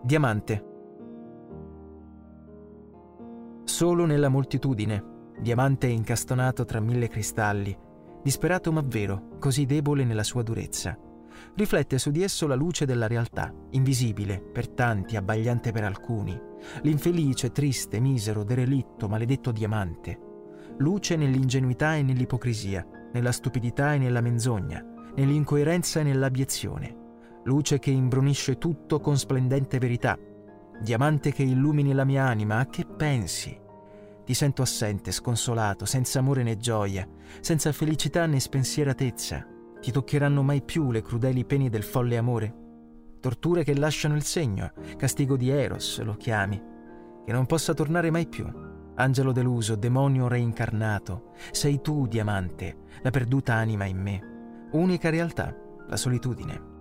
Diamante. Solo nella moltitudine, diamante incastonato tra 1000 cristalli, disperato ma vero, così debole nella sua durezza. Riflette su di esso la luce della realtà, invisibile per tanti, abbagliante per alcuni, l'infelice, triste, misero, derelitto, maledetto diamante. Luce nell'ingenuità e nell'ipocrisia, nella stupidità e nella menzogna, nell'incoerenza e nell'abiezione. Luce che imbrunisce tutto con splendente verità. Diamante che illumini la mia anima, a che pensi? Ti sento assente, sconsolato, senza amore né gioia, senza felicità né spensieratezza. Ti toccheranno mai più le crudeli pene del folle amore? Torture che lasciano il segno, castigo di Eros lo chiami, che non possa tornare mai più. Angelo deluso, demonio reincarnato, sei tu, diamante, la perduta anima in me. Unica realtà, la solitudine.